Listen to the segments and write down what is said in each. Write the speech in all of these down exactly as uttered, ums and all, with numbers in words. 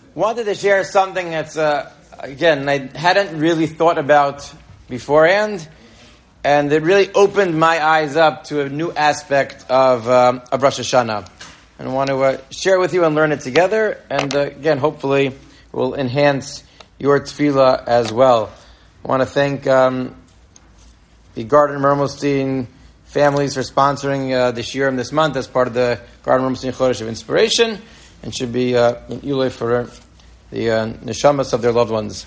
Wanted to share something that's, uh, again, I hadn't really thought about beforehand, and it really opened my eyes up to a new aspect of, um, of Rosh Hashanah. And I want to uh, share with you and learn it together, and uh, again, hopefully, will enhance your tefillah as well. I want to thank um, the Garden Mermelstein families for sponsoring uh, the Shiurim this month as part of the Garden Mermelstein Chodesh of Inspiration, and should be uh, in Ulay for the uh, neshamas of their loved ones.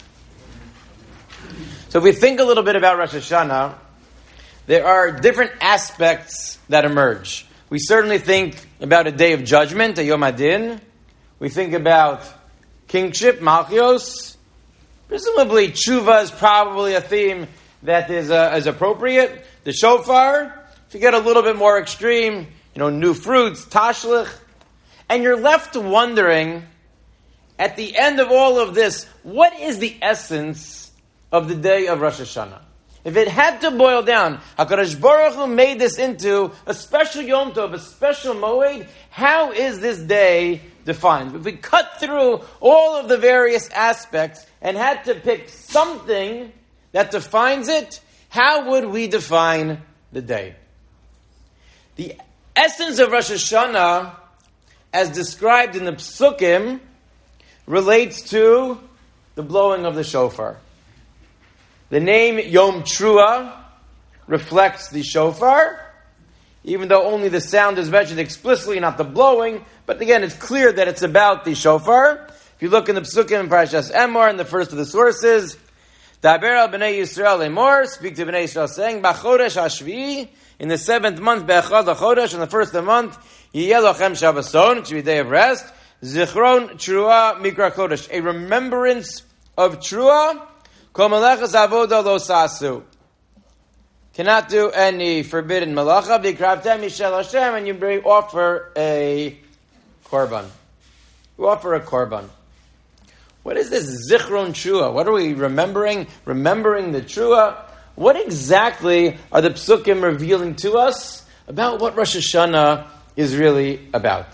So if we think a little bit about Rosh Hashanah, there are different aspects that emerge. We certainly think about a day of judgment, a Yom Hadin. We think about kingship, Malchios. Presumably, tshuva is probably a theme that is uh, is appropriate. The shofar, if you get a little bit more extreme, you know, new fruits, tashlich. And you're left wondering, at the end of all of this, what is the essence of the day of Rosh Hashanah? If it had to boil down, HaKadosh Baruch Hu made this into a special Yom Tov, a special Moed, how is this day defined? If we cut through all of the various aspects and had to pick something that defines it, how would we define the day? The essence of Rosh Hashanah, as described in the Psukim, relates to the blowing of the shofar. The name Yom Trua reflects the shofar, even though only the sound is mentioned explicitly, not the blowing. But again, it's clear that it's about the shofar. If you look in the Psukim in Parashas Emor, in the first of the sources, Daber al Bnei Yisrael Emor, speak to Bnei Yisrael, saying, B'chodesh HaShvi'i, in the seventh month, Be'echad HaChodesh, in the first of the month, Yiyeh lochem Shabbason, it should be a day of rest, Zichron Trua Mikra Chodesh, a remembrance of Trua, Kol Melechas Avoda Lo Sasu. Cannot do any forbidden malacha, B'krabtem Yishel Hashem, and you bring, offer a korban. You offer a korban. What is this Zichron Trua? What are we remembering? Remembering the Trua? What exactly are the Psukim revealing to us about what Rosh Hashanah is really about?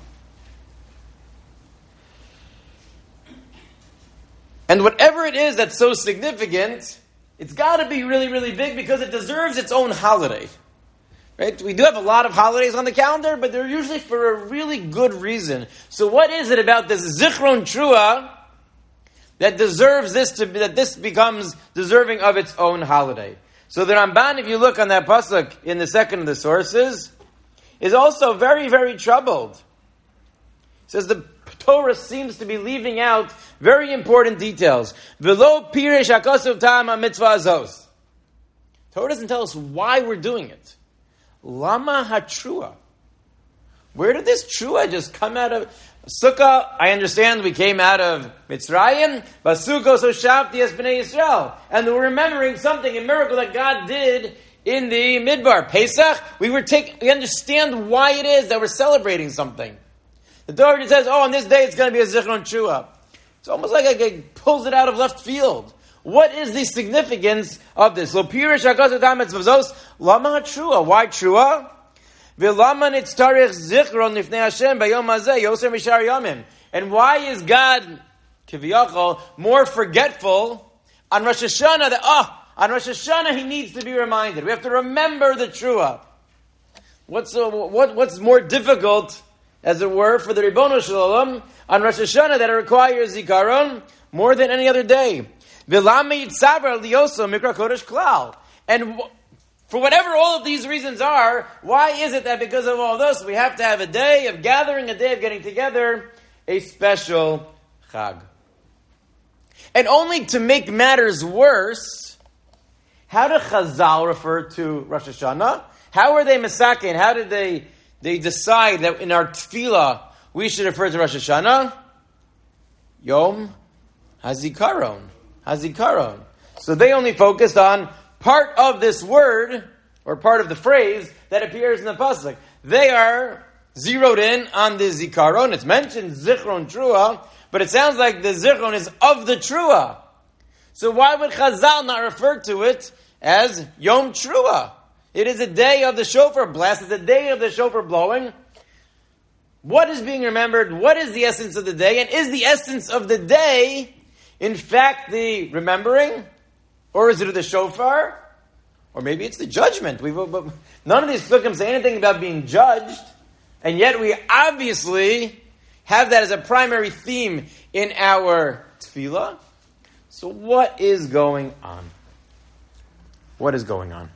And whatever it is that's so significant, it's got to be really, really big because it deserves its own holiday. Right? We do have a lot of holidays on the calendar, but they're usually for a really good reason. So what is it about this Zichron Trua that deserves this to be, that this becomes deserving of its own holiday? So the Ramban, if you look on that pasuk in the second of the sources, is also very, very troubled. It says the Torah seems to be leaving out very important details. V'lo piresh hakasav ta'am mitzvah azos. Torah doesn't tell us why we're doing it. Lama hatrua. Where did this trua just come out of? Sukkah, I understand we came out of Mitzrayim, but Sukkah so shavti es b'nei Yisrael. And we're remembering something, a miracle that God did in the Midbar. Pesach, we were take, we understand why it is that we're celebrating something. The Torah just says, oh, on this day it's going to be a Zichron Trua. It's almost like it pulls it out of left field. What is the significance of this? Lo pirish hakasav ta'am mitzvah lama trua. Why trua? V'lama nitztarich zichron lifnei Hashem bayom hazeh yoser mishar yomim. And why is God, kiviyachol, more forgetful on Rosh Hashanah that, oh, on Rosh Hashanah he needs to be reminded. We have to remember the trua. What's, uh, what, what's more difficult, as it were, for the Ribono Shel Olam on Rosh Hashanah that it requires zikaron more than any other day? V'lama yitzaber liyoso mikra kodesh klal. And for whatever all of these reasons are, why is it that because of all this, we have to have a day of gathering, a day of getting together, a special chag? And only to make matters worse, how do Chazal refer to Rosh Hashanah? How are they masakin? How did they, they decide that in our tefillah we should refer to Rosh Hashanah? Yom HaZikaron. HaZikaron. So they only focused on part of this word, or part of the phrase, that appears in the pasuk. They are zeroed in on the zikaron. It's mentioned zichron trua, but it sounds like the zichron is of the trua. So why would Chazal not refer to it as Yom Trua? It is a day of the shofar blast. It's a day of the shofar blowing. What is being remembered? What is the essence of the day? And is the essence of the day, in fact, the remembering? Or is it the shofar? Or maybe it's the judgment. We've, none of these psukim say anything about being judged. And yet we obviously have that as a primary theme in our tefillah. So what is going on? What is going on?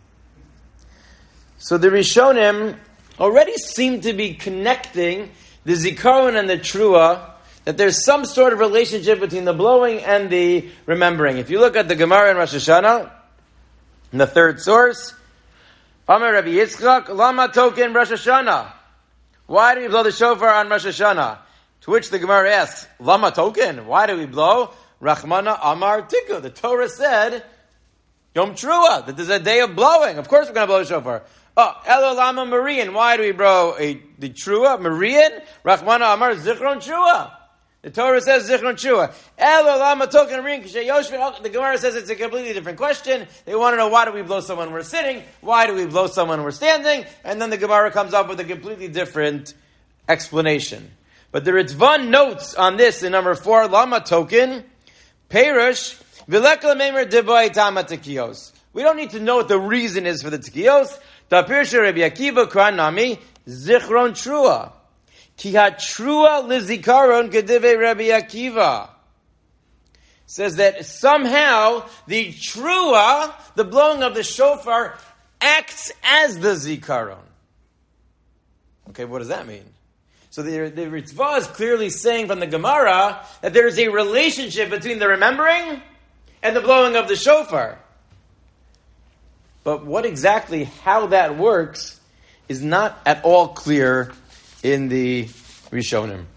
So the Rishonim already seem to be connecting the Zikaron and the Trua, that there's some sort of relationship between the blowing and the remembering. If you look at the Gemara in Rosh Hashanah, in the third source, Amar Rabbi Yitzchak, Lama Token Rosh Hashanah. Why do we blow the shofar on Rosh Hashanah? To which the Gemara asks, Lama Token, why do we blow? Rachmana Amar Tiku. The Torah said, Yom Trua, that there's a day of blowing. Of course we're going to blow the shofar. Oh, Elo Lama Marian. Why do we blow a, the Trua? Marian? Rachmana Amar Zichron Trua. The Torah says Zichron Trua. Elo Lama Token Marian. The Gemara says it's a completely different question. They want to know, why do we blow someone when we're sitting? Why do we blow someone when we're standing? And then the Gemara comes up with a completely different explanation. But the Ritvan notes on this in number four, Lama Token, Perush, Vilekla Meimer Deboy Tama Tekiyos. We don't need to know what the reason is for the Tekiyos. Da Pirsha Rabbi Akiva Kran Nami Zichron Trua. Ki ha Trua Lizikaron Kedivei Rabbi Akiva. Says that somehow the Trua, the blowing of the shofar, acts as the Zikaron. Okay, what does that mean? So the, the Ritva is clearly saying from the Gemara that there is a relationship between the remembering and the blowing of the shofar. But what exactly, how that works, is not at all clear in the Rishonim.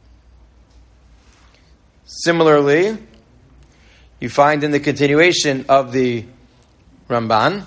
Similarly, you find in the continuation of the Ramban,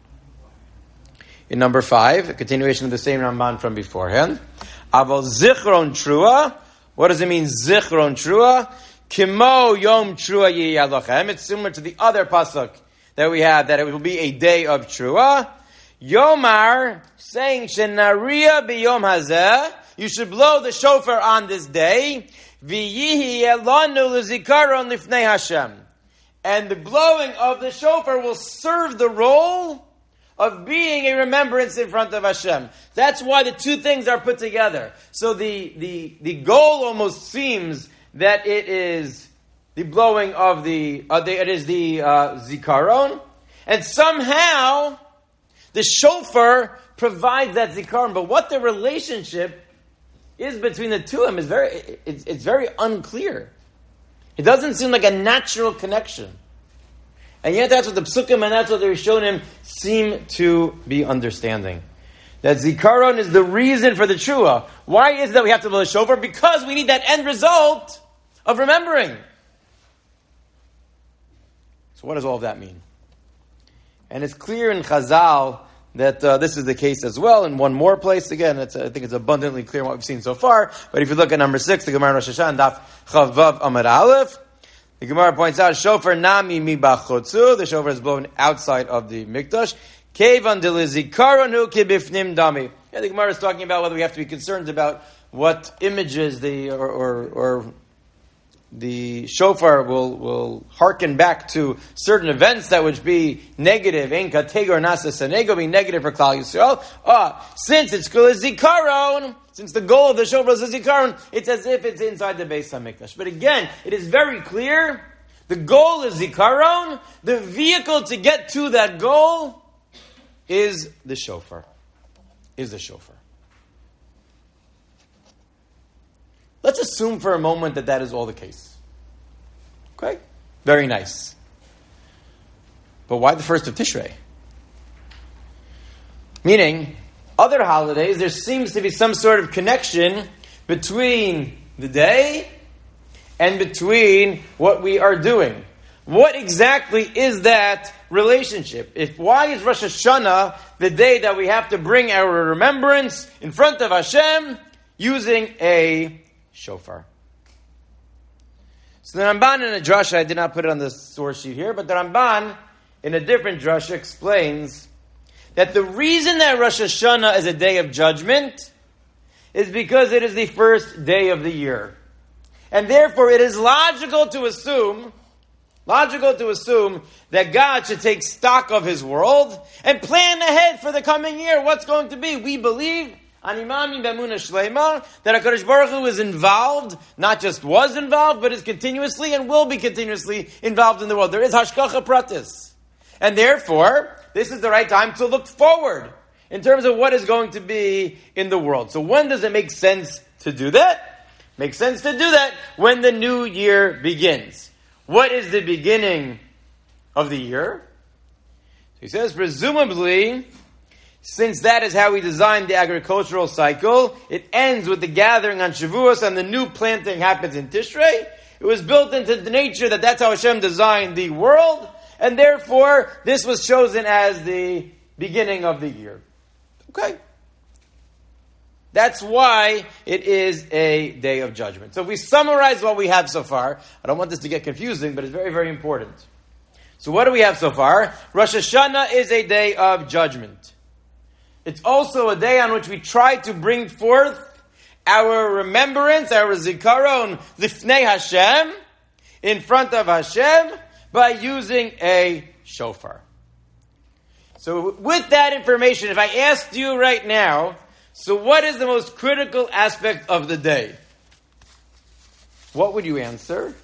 in number five, a continuation of the same Ramban from beforehand, Aval Zichron Trua. What does it mean, Zichron Trua? Kimo Yom Trua Yiyalochem. It's similar to the other pasuk that we have, that it will be a day of Trua. Yomar, saying, Shenaria biyom hazeh, you should blow the shofar on this day. V'yihi elanu l'zikaron lifnei Hashem. And the blowing of the shofar will serve the role of being a remembrance in front of Hashem. That's why the two things are put together. So the, the, the goal almost seems that it is the blowing of the, uh, the it is the uh, zikaron, and somehow the shofar provides that zikaron. But what the relationship is between the two of them is very, it's, it's very unclear. It doesn't seem like a natural connection. And yet that's what the Psukim and that's what the Rishonim seem to be understanding. That Zikaron is the reason for the Trua. Why is it that we have to blow the shofar? Because we need that end result of remembering. So what does all of that mean? And it's clear in Chazal that uh, this is the case as well. In one more place, again, it's, I think it's abundantly clear what we've seen so far. But if you look at number six, the Gemara Rosh Hashanah, Daf Chavav Amud Aleph, the Gemara points out, Shofar nami mi bachotzu, the shofar is blown outside of the mikdash. Kevan de lizikaronu kibifnim dami. Yeah, the Gemara is talking about whether we have to be concerned about what images the or or, or the shofar will will hearken back to certain events that would be negative. Ein kategor nasa senego, being negative for Klal Yisrael. Ah, since it's kol zikaron. Since the goal of the shofar is the zikaron, it's as if it's inside the Beis HaMikdash. But again, it is very clear, the goal is zikaron, the vehicle to get to that goal is the shofar. Is the shofar. Let's assume for a moment that that is all the case. Okay? Very nice. But why the first of Tishrei? Meaning, other holidays, there seems to be some sort of connection between the day and between what we are doing. What exactly is that relationship? If why is Rosh Hashanah the day that we have to bring our remembrance in front of Hashem using a shofar? So the Ramban in a drasha, I did not put it on the source sheet here, but the Ramban in a different drasha explains that the reason that Rosh Hashanah is a day of judgment is because it is the first day of the year. And therefore it is logical to assume, logical to assume that God should take stock of His world and plan ahead for the coming year. What's going to be? We believe, Animami B'Emunah Shleima, that HaKadosh Baruch Hu is involved, not just was involved, but is continuously and will be continuously involved in the world. There is Hashgacha Pratis. And therefore, this is the right time to look forward in terms of what is going to be in the world. So when does it make sense to do that? Makes sense to do that when the new year begins. What is the beginning of the year? So he says, presumably, since that is how we designed the agricultural cycle, it ends with the gathering on Shavuos and the new planting happens in Tishrei. It was built into the nature that that's how Hashem designed the world, and therefore this was chosen as the beginning of the year. Okay. That's why it is a day of judgment. So if we summarize what we have so far, I don't want this to get confusing, but it's very, very important. So what do we have so far? Rosh Hashanah is a day of judgment. It's also a day on which we try to bring forth our remembrance, our zikaron, lifnei Hashem, in front of Hashem, by using a shofar. So with that information, if I asked you right now, so what is the most critical aspect of the day? What would you answer?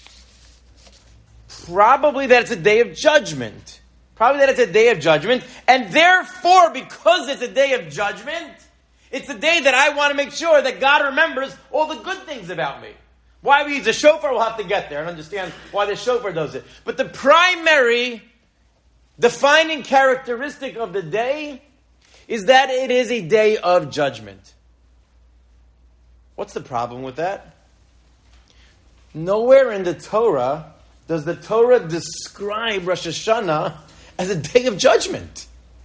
Probably that it's a day of judgment. Probably that it's a day of judgment. And therefore, because it's a day of judgment, it's a day that I want to make sure that God remembers all the good things about me. Why we use a shofar, we'll have to get there and understand why the shofar does it. But the primary defining characteristic of the day is that it is a day of judgment. What's the problem with that? Nowhere in the Torah does the Torah describe Rosh Hashanah as a day of judgment.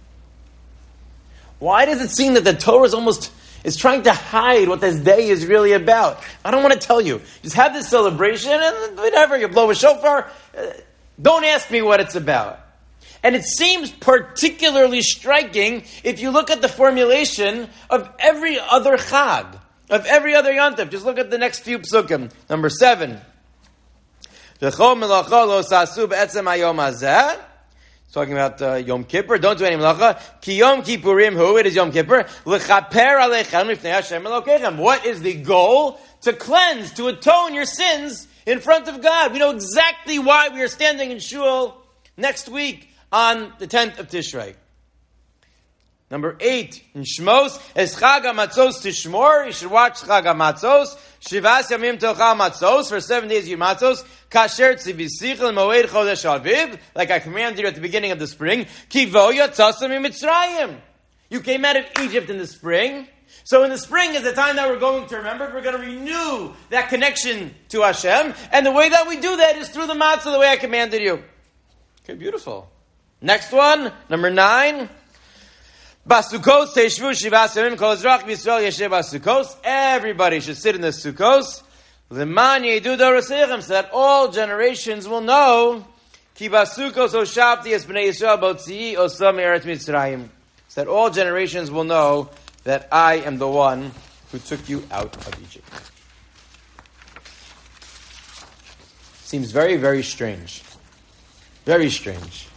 Why does it seem that the Torah is almost is trying to hide what this day is really about? I don't want to tell you. Just have this celebration and whatever, you blow a shofar. Don't ask me what it's about. And it seems particularly striking if you look at the formulation of every other Chag, of every other Yontif. Just look at the next few psukim. Number seven. Talking about uh, Yom Kippur. Don't do any melacha. Ki Yom Kippurim hu, it is Yom Kippur. L'chaper alechem lifnei Hashem Elokechem. What is the goal? To cleanse, to atone your sins in front of God. We know exactly why we are standing in Shul next week on the tenth of Tishrei. Number eight, in Shmos, es Chag HaMatzos Tishmor. You should watch Chag HaMatzos. Shivas Yamim Tochal Matzos. For seven days you matzos. Kasher Tzivisichel Moed Chodesh Aviv. Like I commanded you at the beginning of the spring. Kivo Yatzasam Mitzrayim. You came out of Egypt in the spring. So in the spring is the time that we're going to remember. We're going to renew that connection to Hashem. And the way that we do that is through the matzah, the way I commanded you. Okay, beautiful. Next one, number nine. Basukos teishvu shivas yamim kol ezrach b'Yisrael yeshev basukos. Everybody should sit in the sukkos. L'man yedu dorosechem, so that all generations will know. Ki basukos oshavti es bnei Yisrael botzii osam eretz Mitzrayim. So that all generations will know that I am the one who took you out of Egypt. Seems very, very strange. Very strange.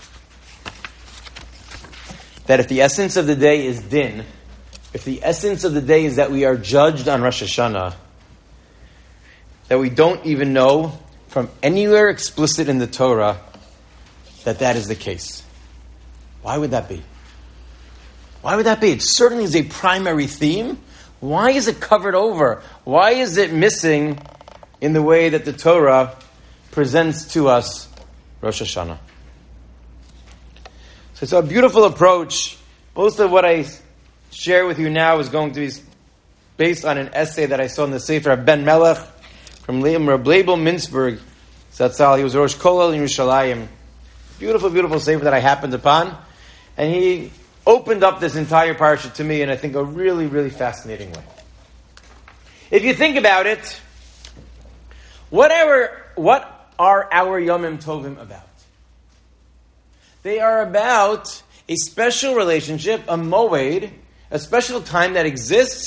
That if the essence of the day is din, if the essence of the day is that we are judged on Rosh Hashanah, that we don't even know from anywhere explicit in the Torah that that is the case. Why would that be? Why would that be? It certainly is a primary theme. Why is it covered over? Why is it missing in the way that the Torah presents to us Rosh Hashanah? So it's a beautiful approach. Most of what I share with you now is going to be based on an essay that I saw in the Sefer Ben Melech from Reb Leibel Mintzberg Zatzal. He was Rosh Kollel in Yerushalayim. Beautiful, beautiful Sefer that I happened upon. And he opened up this entire parsha to me in, I think, a really, really fascinating way. If you think about it, what are, what are our Yomim Tovim about? They are about a special relationship, a moed, a special time that exists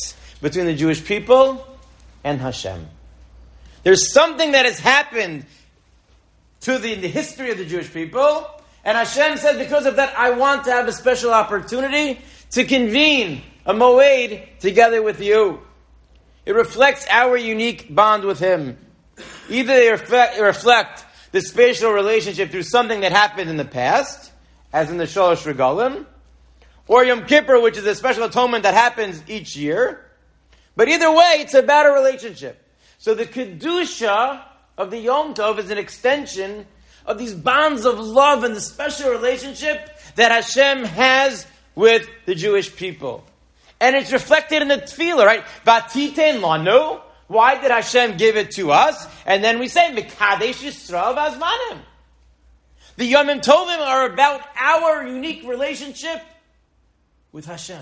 between the Jewish people and Hashem. There's something that has happened to the, the history of the Jewish people, and Hashem said, because of that, I want to have a special opportunity to convene a moed together with you. It reflects our unique bond with Him. Either they reflect, reflect the spatial relationship through something that happened in the past, as in the Shalosh Regalim, or Yom Kippur, which is a special atonement that happens each year. But either way, it's about a relationship. So the Kedusha of the Yom Tov is an extension of these bonds of love and the special relationship that Hashem has with the Jewish people. And it's reflected in the tefillah, right? Vatiten lanu. Why did Hashem give it to us? And then we say, Mekadesh Yisrael v'azmanim. The Yomim Tovim are about our unique relationship with Hashem.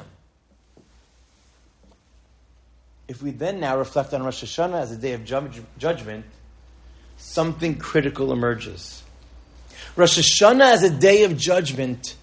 If we then now reflect on Rosh Hashanah as a day of ju- judgment, something critical emerges. Rosh Hashanah as a day of judgment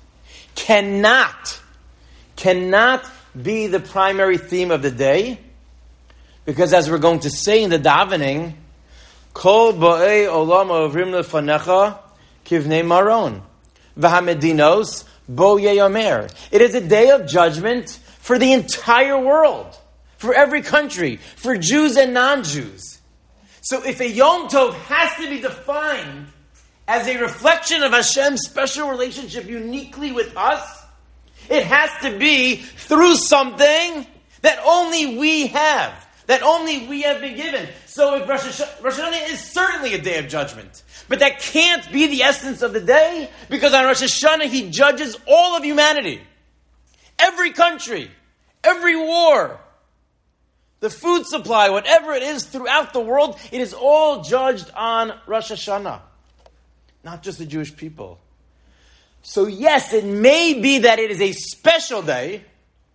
cannot, cannot be the primary theme of the day, because as we're going to say in the davening, Kol bo'ei olam ovrim lefanecha kivnei maron v'hamedinos bo yeyomer. It is a day of judgment for the entire world, for every country, for Jews and non-Jews. So if a Yom Tov has to be defined as a reflection of Hashem's special relationship uniquely with us, it has to be through something that only we have, that only we have been given. So if Rosh Hashanah, Rosh Hashanah is certainly a day of judgment, but that can't be the essence of the day, because on Rosh Hashanah He judges all of humanity. Every country, every war, the food supply, whatever it is throughout the world, it is all judged on Rosh Hashanah. Not just the Jewish people. So yes, it may be that it is a special day,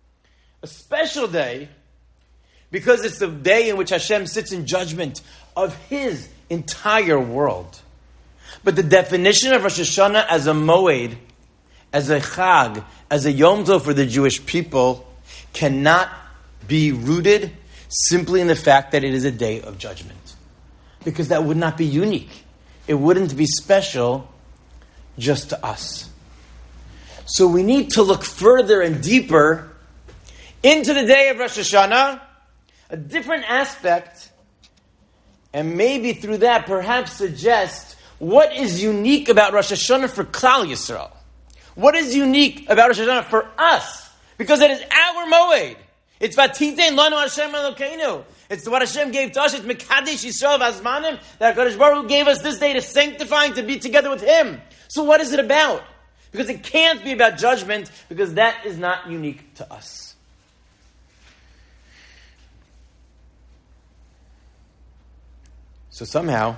a special day, because it's the day in which Hashem sits in judgment of His entire world. But the definition of Rosh Hashanah as a moed, as a chag, as a Yom Tov for the Jewish people, cannot be rooted simply in the fact that it is a day of judgment. Because that would not be unique. It wouldn't be special just to us. So we need to look further and deeper into the day of Rosh Hashanah, a different aspect, and maybe through that perhaps suggest what is unique about Rosh Hashanah for Klal Yisrael. What is unique about Rosh Hashanah for us? Because it is our moed. It's Vatiten lanu Hashem Elokeinu. It's what Hashem gave to us. It's Mekadesh Yisrael v'azmanim, that HaKadosh Baruch Hu gave us this day to sanctify and to be together with Him. So what is it about? Because it can't be about judgment, because that is not unique to us. So somehow,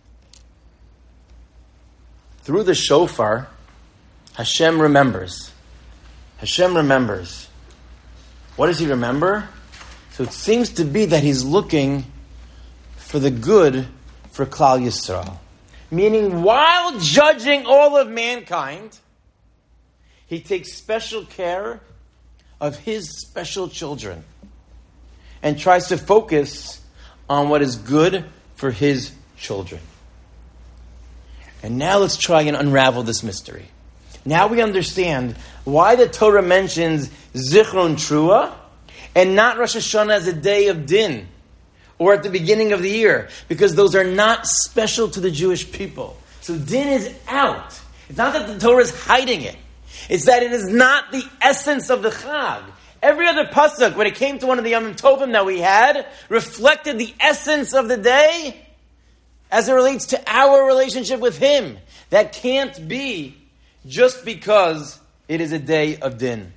through the shofar, Hashem remembers. Hashem remembers. What does He remember? So it seems to be that He's looking for the good for Klal Yisrael. Meaning, while judging all of mankind, He takes special care of His special children and tries to focus on what is good for His children. And now let's try and unravel this mystery. Now we understand why the Torah mentions Zichron Trua and not Rosh Hashanah as a day of din or at the beginning of the year, because those are not special to the Jewish people. So din is out. It's not that the Torah is hiding it. It's that it is not the essence of the Chag. Every other pasuk, when it came to one of the Yom Tovim that we had, reflected the essence of the day as it relates to our relationship with Him. That can't be just because it is a day of din.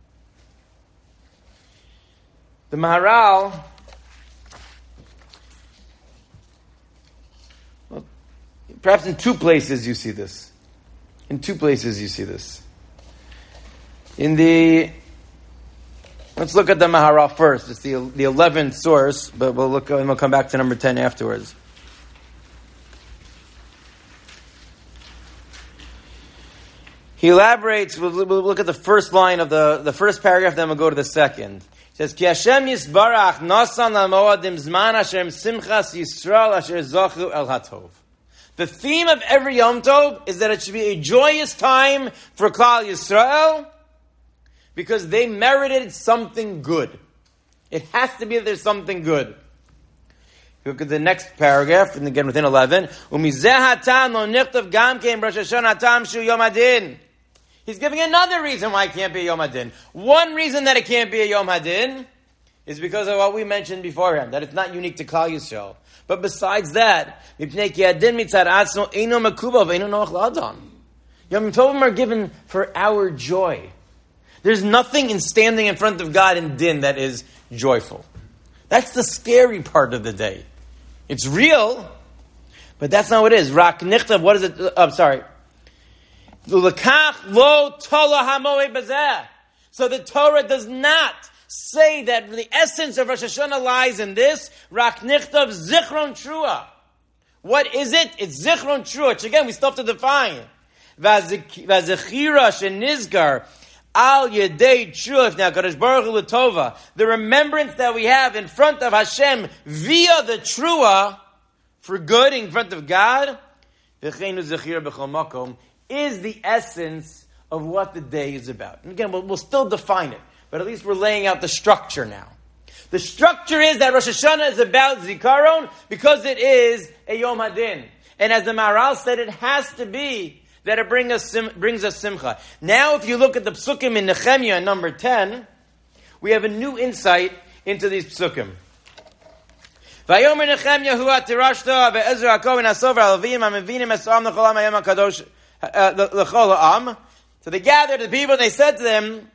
The Maharal, well, perhaps in two places you see this. In two places you see this. In the, let's look at the Maharal first. It's the the eleventh source, but we'll look and we'll come back to number ten afterwards. He elaborates. We'll, we'll look at the first line of the the first paragraph, then we'll go to the second. says, Ki Hashem Yisbarach nasan la'moadim zman asher simchas Yisrael asher zochu el hatov. The theme of every Yom Tov is that it should be a joyous time for Klal Yisrael because they merited something good. It has to be that there's something good. Look at the next paragraph, and again within eleven. Umizeh hatam lo nichtav gam kein Rosh Hashanah hatam shu Yom Hadin. He's giving another reason why it can't be a Yom Hadin. One reason that it can't be a Yom Hadin is because of what we mentioned beforehand, that it's not unique to Klal Yisrael. But besides that, Yom Tovim are given for our joy. There's nothing in standing in front of God in din that is joyful. That's the scary part of the day. It's real, but that's not what it is. Rak nichtav, what is it? Oh, I'm sorry. So the Torah does not say that the essence of Rosh Hashanah lies in this. Rak nichtav zichron trua. What is it? It's zichron trua, which again we still have to define. Vazechira shenizgar al yedei trua. Now, Kadosh Baruch Hu l'tova, the remembrance that we have in front of Hashem via the trua for good in front of God. V'cheinu zechira b'chol makom is the essence of what the day is about. And again, we'll, we'll still define it, but at least we're laying out the structure now. The structure is that Rosh Hashanah is about Zikaron because it is a Yom Hadin. And as the Maharal said, it has to be that it bring us sim, brings us Simcha. Now, if you look at the Psukim in Nehemiah, number ten, we have a new insight into these Psukim. Vayomer Nehemiah hu atirashta ve'ezra hakohen hasover halavim hamevinim esam l'chol ha'mayim hakadosh l'chol ha'am. So they gathered the people and they said to them,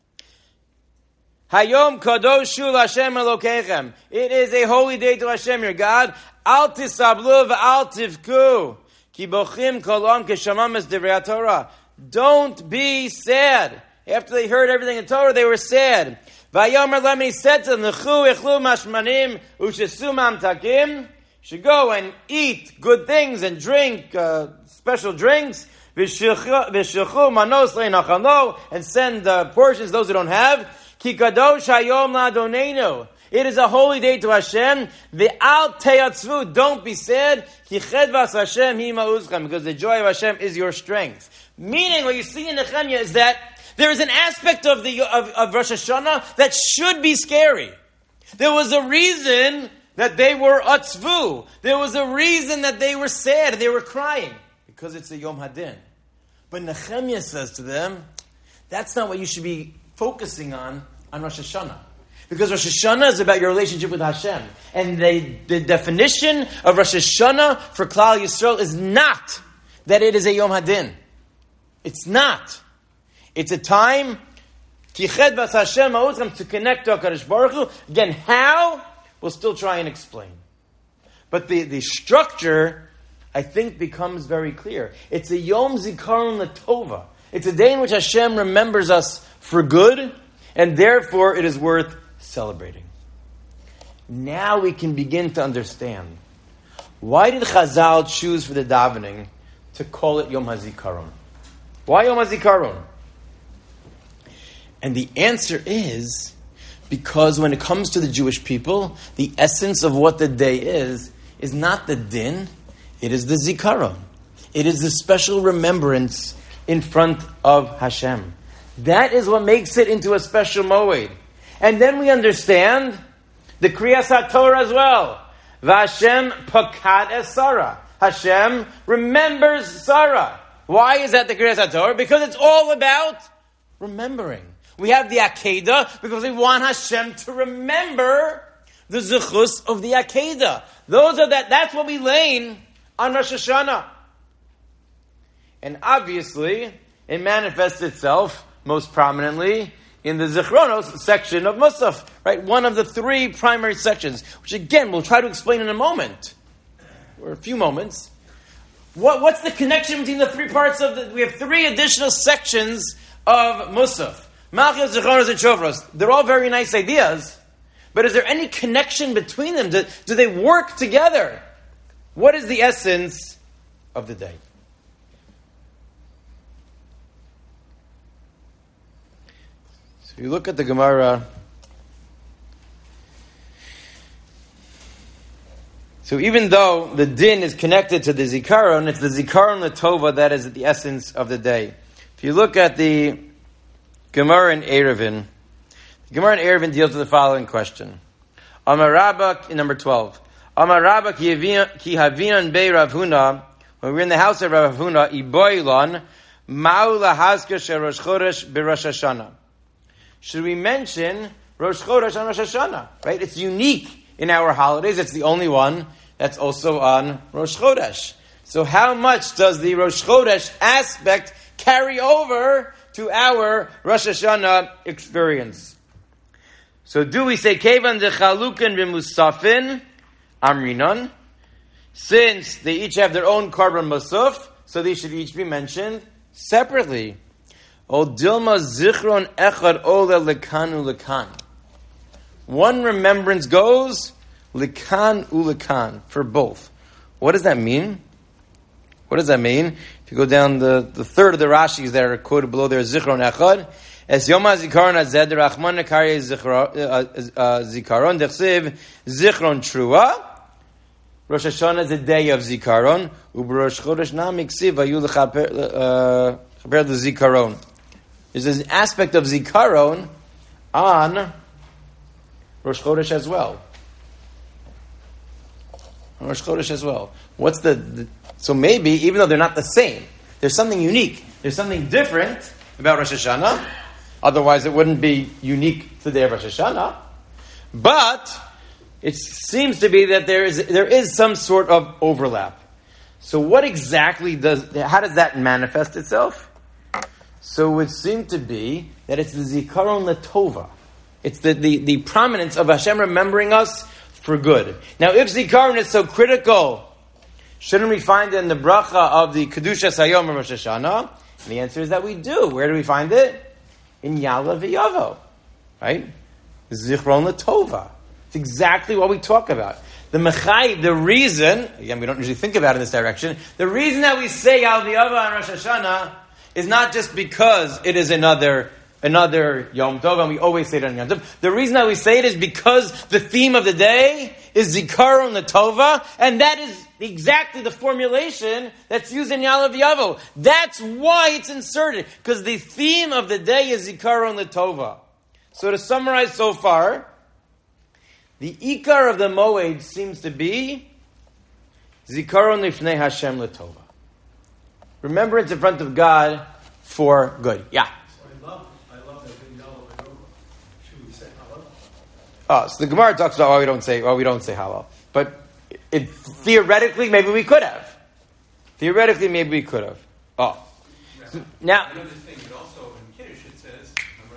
Hayom kadoshu l'Hashem Elokeichem. It is a holy day to Hashem your God. Al tisablu v'al tivku. Ki bochim kolom keshamam es divrei Torah. Don't be sad. After they heard everything in Torah, they were sad. Vayomer Lem, he said to them, L'chu echlu mashmanim u'shesu mamtakim. Should go and eat good things and drink uh, special drinks. V'shechu manos le'nachalo, and send uh, portions those who don't have. Ki kadosh hayom la'adonenu. It is a holy day to Hashem. Ve'al teyatzvu, don't be sad. Ki chedvas Hashem hi ma'uzchem, because the joy of Hashem is your strength. Meaning, what you see in Nehemiah is that there is an aspect of the of, of Rosh Hashanah that should be scary. There was a reason that they were atzvu. There was a reason that they were sad. They were crying because it's a Yom Hadin. But Nehemiah says to them, that's not what you should be focusing on on Rosh Hashanah. Because Rosh Hashanah is about your relationship with Hashem. And they, the definition of Rosh Hashanah for Klal Yisrael is not that it is a Yom Hadin. It's not. It's a time to connect to HaKadosh Baruch Hu. Again, how? We'll still try and explain. But the, the structure, I think, becomes very clear. It's a Yom Zikaron L'Tova. It's a day in which Hashem remembers us for good, and therefore it is worth celebrating. Now we can begin to understand. Why did Chazal choose for the davening to call it Yom HaZikaron? Why Yom HaZikaron? And the answer is because when it comes to the Jewish people, the essence of what the day is, is not the din, it is the Zikaron. It is the special remembrance in front of Hashem. That is what makes it into a special moed. And then we understand the Kriyas HaTorah as well. Vashem pakad es Sarah. Hashem remembers Sarah. Why is that the Kriyas HaTorah? Because it's all about remembering. We have the Akedah because we want Hashem to remember the Zechus of the Akedah. Those are that. That's what we lay on Rosh Hashanah. And obviously, it manifests itself most prominently in the Zichronos section of Musaf, right? One of the three primary sections, which again, we'll try to explain in a moment, or a few moments. What, what's the connection between the three parts of the, we have three additional sections of Musaf. Malchus, Zichronos, and Shofros. They're all very nice ideas, but is there any connection between them? Do, do they work together? What is the essence of the day? So you look at the Gemara So even though the din is connected to the zikaron, it's the zikaron l'tova that is at the essence of the day. If you look at the Gemara in Eruvin, the Gemara in Eruvin deals with the following question. Amar Rabba, in number twelve. Amar Rabba ki havinan bei Rav Huna, when we were in the house of Rav Huna, iboilon, ma'u lahazka she Rosh Chodesh b'Rosh Hashanah. Should we mention Rosh Chodesh on Rosh Hashanah? Right? It's unique in our holidays. It's the only one that's also on Rosh Chodesh. So how much does the Rosh Chodesh aspect carry over to our Rosh Hashanah experience? So do we say Kevan de Chalukin b'Musafin Amrinon? Since they each have their own korban musaf, so they should each be mentioned separately. O Dilma Zichron Echad Ola Lekanu Lekan. One remembrance goes Lekan Ulekan for both. What does that mean? What does that mean? If you go down the, the third of the Rashis that are quoted below there, Zichron Echad. Es Yom HaZikaron Azed Rachman Nekari Zikaron Dechsiv Zichron Trua. Rosh Hashanah is a day of Zikaron. U'Rosh Chodesh Nam Iksiv Ayu L'chaper L'Zikaron. There's an aspect of Zikaron on Rosh Chodesh as well. On Rosh Chodesh as well. What's the, the... So maybe, even though they're not the same, there's something unique. There's something different about Rosh Hashanah. Otherwise, it wouldn't be unique to the day of Rosh Hashanah. But it seems to be that there is there is some sort of overlap. So what exactly does... How does that manifest itself? So it would seem to be that it's the Zikaron L'Tova. It's the, the, the prominence of Hashem remembering us for good. Now, if Zikaron is so critical, shouldn't we find it in the bracha of the Kedushas Hayom of Rosh Hashanah? And the answer is that we do. Where do we find it? In Ya'aleh V'Yavo. Right? Zichron L'Tova. It's exactly what we talk about. The Mechai, the reason, again, we don't usually think about it in this direction, the reason that we say Ya'aleh V'Yavo on Rosh Hashanah is not just because it is another another Yom Tov, and we always say it on Yom Tov. The reason that we say it is because the theme of the day is Zikaron L'Tova, and that is exactly the formulation that's used in Ya'aleh V'Yavo. That's why it's inserted, because the theme of the day is Zikaron L'Tova. So to summarize so far, the Ikar of the Moed seems to be Zikaron Lifnei Hashem L'Tova. Remembrance in front of God for good. Yeah. I love, I love that in Ya'aleh V'Yavo. Should we say halal? Oh, so the Gemara talks about why we don't say why we don't say halal, but it, theoretically maybe we could have. Theoretically, maybe we could have. Oh, so now. Another thing, but also in Kiddush it says,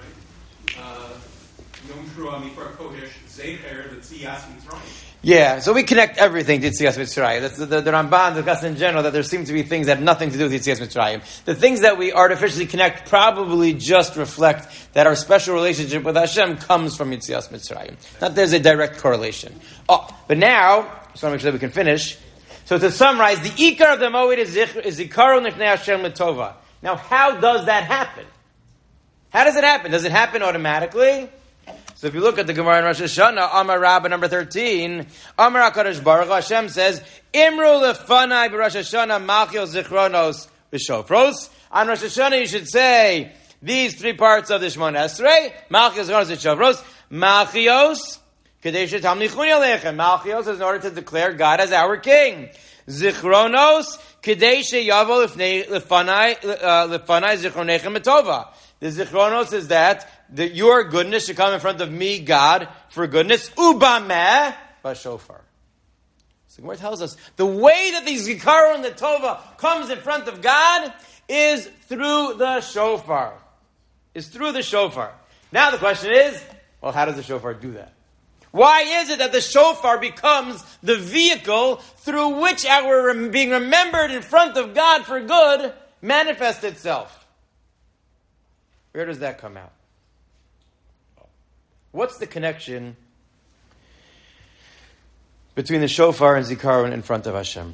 all right, Yom Shruah Mikra Kodesh Zecher L'Tzias Mitzrayim. Yeah, so we connect everything to Yitzias Mitzrayim. That's the, the, the Ramban discussed in general that there seem to be things that have nothing to do with Yitzias Mitzrayim. The things that we artificially connect probably just reflect that our special relationship with Hashem comes from Yitzias Mitzrayim. Not there's a direct correlation. Oh, but now, just want to make sure that we can finish. So to summarize, the Ikar of the Moed is Zikaron Lifnei Hashem L'Tova. Now, how does that happen? How does it happen? Does it happen automatically? So if you look at the Gemara in Rosh Hashanah, Amar Rabbah number thirteen, Amar HaKadosh Baruch Hu, Hashem says, Imru lefanai b'Rosh Hashanah malchios zichronos v'shofros. On Rosh Hashanah you should say these three parts of the Shemona Esrei, malchios zichronos v'shofros, malchios, kedei shetamlichuni aleichem. Malchios is in order to declare God as our King. Zichronos, kedei sheyavo lefanai zichronechem etova. The zichronos is that that your goodness should come in front of me, God, for goodness. Ubameh b'shofar. So the Gemara tells us the way that the Zikaron L'Tova comes in front of God is through the shofar. Is through the shofar. Now the question is, well, how does the shofar do that? Why is it that the shofar becomes the vehicle through which our being remembered in front of God for good manifests itself? Where does that come out? What's the connection between the shofar and Zikaron in front of Hashem?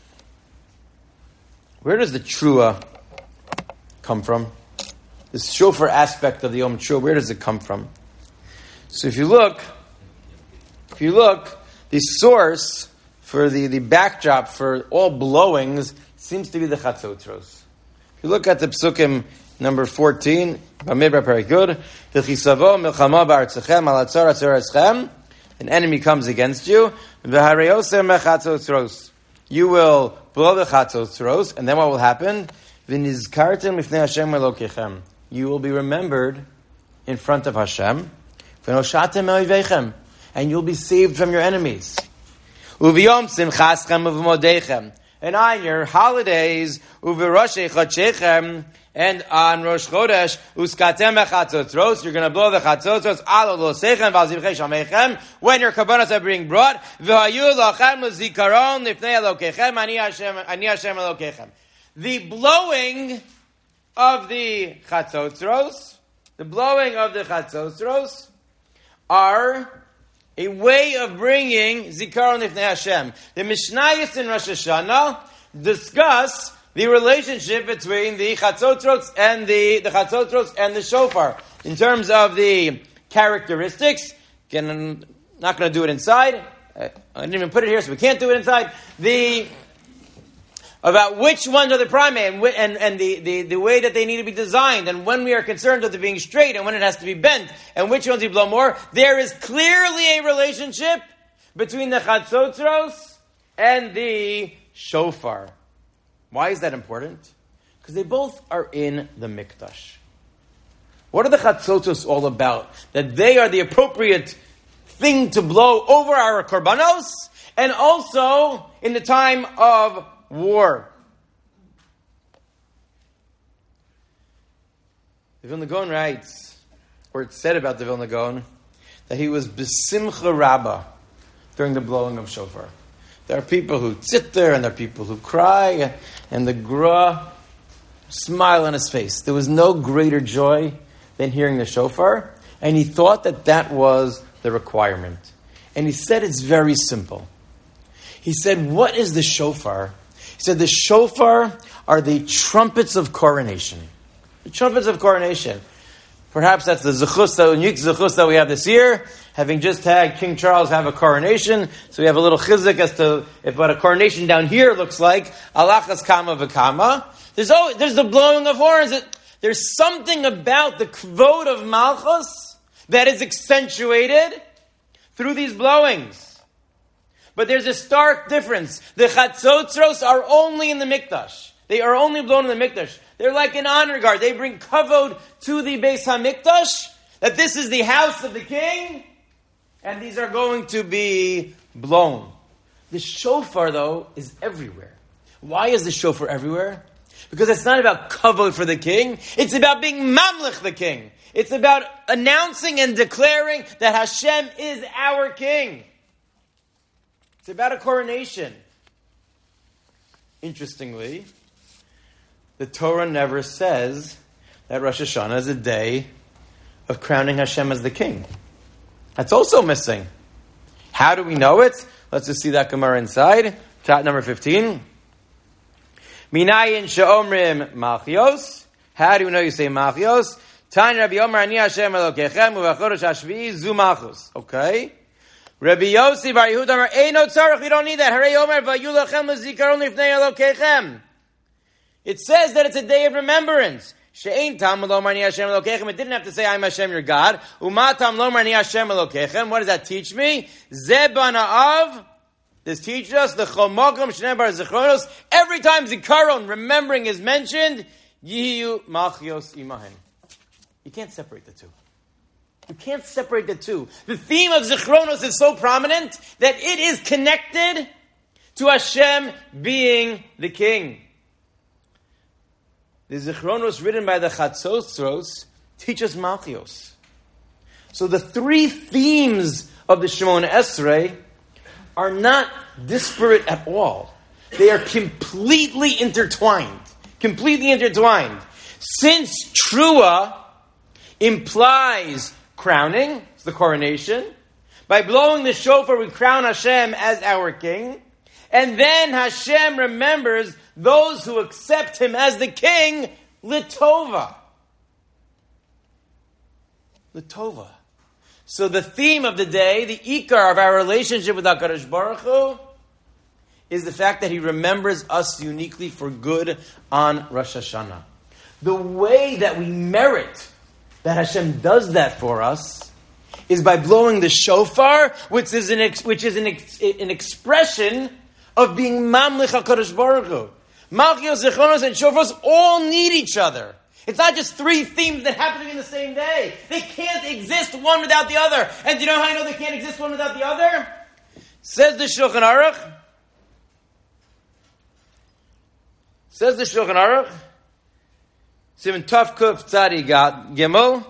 Where does the trua come from? The shofar aspect of the Yom Trua, where does it come from? So if you look, if you look, the source for the, the backdrop for all blowings seems to be the Chatzotros. If you look at the Psukim number fourteen, Bamidbar Perikud, V'chisavo milchama ba'artzachem alatzar atzar eschem, an enemy comes against you, v'hareyosem mechatzotros. You will blow the chatzotros, and then what will happen? V'nizkartem lifnei Hashem elokechem. You will be remembered in front of Hashem. V'noshatem me'oivechem. And you'll be saved from your enemies. Uv'yom simchaschem uv'modechem. And on your holidays, uv'roshei chodshechem, and on Rosh Chodesh, uskatem echatzotros, you're going to blow the chatzotros, alo losechem, v'alzivchei shamechem, when your kabbanos are being brought, v'hayu lachem l'zikaron, lifnei elokechem, ani Hashem, ani Hashem elokechem. The blowing of the chatzotros, the blowing of the chatzotros, are a way of bringing zikaron lifnei Hashem. The Mishnayos in Rosh Hashanah discuss the relationship between the chatzotros and the, the chatzotros and the shofar. In terms of the characteristics, again, I'm not going to do it inside. I didn't even put it here, so we can't do it inside. The, about which ones are the primary and, and, and the, the, the way that they need to be designed, and when we are concerned with it being straight and when it has to be bent, and which ones we blow more, there is clearly a relationship between the chatzotros and the shofar. Why is that important? Because they both are in the mikdash. What are the chatzotros all about? That they are the appropriate thing to blow over our korbanos, and also in the time of war. The Vilna Gaon writes, or it's said about the Vilna Gaon, that he was besimcha rabbah during the blowing of shofar. There are people who sit there, and there are people who cry, and the Gra smile on his face. There was no greater joy than hearing the shofar, and he thought that that was the requirement. And he said it's very simple. He said, what is the shofar? He said the shofar are the trumpets of coronation. The trumpets of coronation. Perhaps that's the zechus, the unique zechus that we have this year, having just had King Charles have a coronation. So we have a little chizuk as to if what a coronation down here looks like. Alachas kama v'kama. There's always, there's the blowing of horns. There's something about the kvod of Malchus that is accentuated through these blowings. But there's a stark difference. The chatzotros are only in the mikdash. They are only blown in the mikdash. They're like an honor guard. They bring kavod to the Beis HaMikdash, that this is the house of the king, and these are going to be blown. The shofar, though, is everywhere. Why is the shofar everywhere? Because it's not about kavod for the king. It's about being mamlich the king. It's about announcing and declaring that Hashem is our king. It's about a coronation. Interestingly, the Torah never says that Rosh Hashanah is a day of crowning Hashem as the king. That's also missing. How do we know it? Let's just see that Gemara inside. Chat number fifteen. Minayin she'omrim malchios. How do you know you say malchios? Tanya Rabbi Yomer ani Hashem Elokechem u'vachodesh hashvi'i zu malchus. Okay. Rabbi Yossi bar Yehuda Amar Eino tzarich. We don't need that. Harei Yomer vayulachem l'zikaron lifnei Elokechem. It says that it's a day of remembrance. She'ein tam lomar ani Hashem Elokechem. It didn't have to say I'm Hashem your God. Uma tam lomar ani Hashem Elokechem. What does that teach me? Ze bana'av. This teaches us the chomokim shnei bar zichronos. Every time zikaron, remembering, is mentioned, yiyu malchios imahen. You can't separate the two. You can't separate the two. The theme of zichronos is so prominent that it is connected to Hashem being the king. The zichronos written by the chatzotros teach us malchios. So the three themes of the Shemona Esrei are not disparate at all. They are completely intertwined. Completely intertwined. Since Trua implies crowning, it's the coronation. By blowing the shofar, we crown Hashem as our king. And then Hashem remembers those who accept him as the king, Litova. Litova. So the theme of the day, the ikar of our relationship with HaKadosh Baruch Hu, is the fact that He remembers us uniquely for good on Rosh Hashanah. The way that we merit that Hashem does that for us is by blowing the shofar, which is an ex- which is an, ex- an expression of being Mamlich HaKadosh Baruch Hu. Malchios, Zichronos, and Shofros all need each other. It's not just three themes that happen to be in the same day. They can't exist one without the other. And do you know how I know they can't exist one without the other? Says the Shulchan Aruch. Says the Shulchan Aruch. Simon Tov Kuf Tzadi Gimel.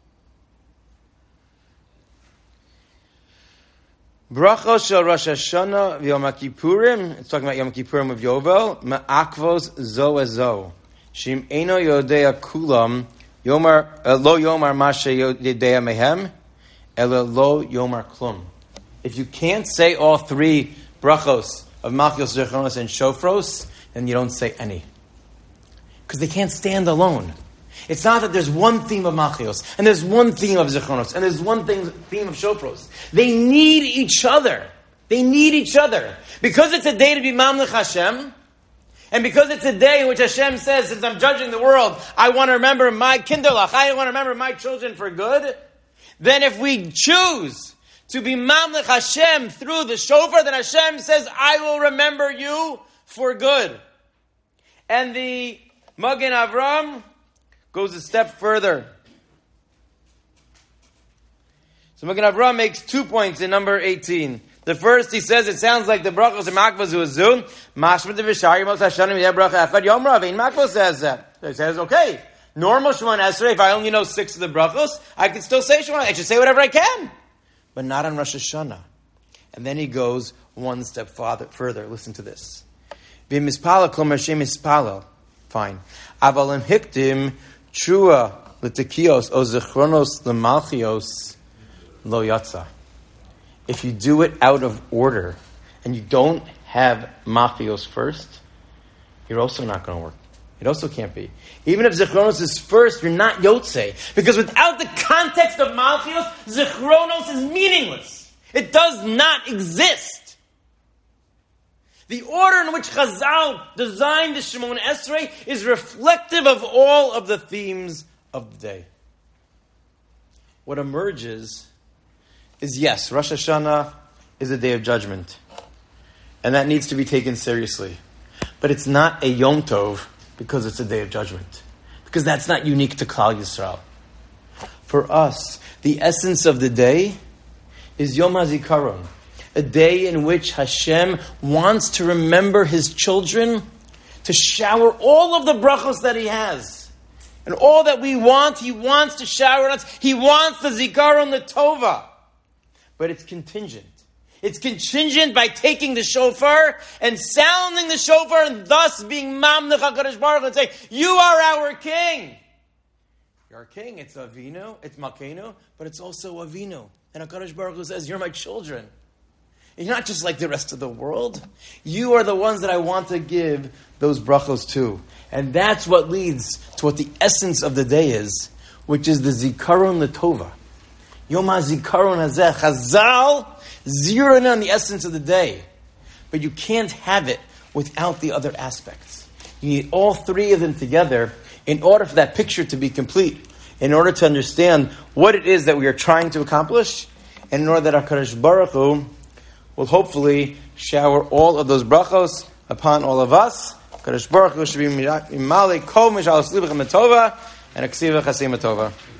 Brachos shel Rosh Hashanah v'Yom Kippurim. It's talking about Yom Kippurim of Yovel. Ma'akvos zo ezo. Shim eno yodea kulam yomar lo yomar mashe yodea mehem elo lo yomar klum. If you can't say all three brachos of Malchios, Zichronos, and Shofros, then you don't say any, because they can't stand alone. It's not that there's one theme of Malchios, and there's one theme of Zichronos, and there's one thing, theme of Shofros. They need each other. They need each other. Because it's a day to be Mamlech Hashem, and because it's a day in which Hashem says, since I'm judging the world, I want to remember my kindlech, I want to remember my children for good, then if we choose to be Mamlech Hashem through the shofar, then Hashem says, I will remember you for good. And the Magen Avram goes a step further. So Magen Avram makes two points in number eighteen. The first, he says, it sounds like the brachos are makvos u'azun. Mashma de v'shari mos hashanim yeh bracha echad yom rav. Ein makvos says that. So he says, okay, normal Shemon Esrei, if I only know six of the brachos, I can still say Shemon. I should say whatever I can. But not on Rosh Hashanah. And then he goes one step farther, further. Listen to this. V'mispala kol Hashem mispala. Fine. Aval im hikdim trua l'tekios o zichronos l'malchios lo yatsa. If you do it out of order and you don't have malchios first, you're also not going to work. It also can't be. Even if zichronos is first, you're not yotzei. Because without the context of malchios, zichronos is meaningless. It does not exist. The order in which Chazal designed the Shemon Esrei is reflective of all of the themes of the day. What emerges is, yes, Rosh Hashanah is a day of judgment. And that needs to be taken seriously. But it's not a Yom Tov because it's a day of judgment. Because that's not unique to Klal Yisrael. For us, the essence of the day is Yom HaZikaron. A day in which Hashem wants to remember His children, to shower all of the brachos that He has. And all that we want, He wants to shower on us. He wants the Zikaron, the Tova. But it's contingent. It's contingent by taking the shofar and sounding the shofar and thus being Mamlech HaKadosh Baruch Hu and saying, you are our king. You're our king. It's Avinu, it's Malkeinu, but it's also Avinu. And HaKadosh Baruch Hu says, you're my children. You're not just like the rest of the world. You are the ones that I want to give those brachos to. And that's what leads to what the essence of the day is, which is the Zikaron L'Tova. Yom HaZikaron Hazeh. Chazal zero in on the essence of the day. But you can't have it without the other aspects. You need all three of them together in order for that picture to be complete. In order to understand what it is that we are trying to accomplish. And in order that HaKadosh Baruch Hu will hopefully shower all of those brachos upon all of us. HaKadosh Baruch Hu should be Mimali Kol Mishal Slibach Matova and Aksiva Chasim Matova.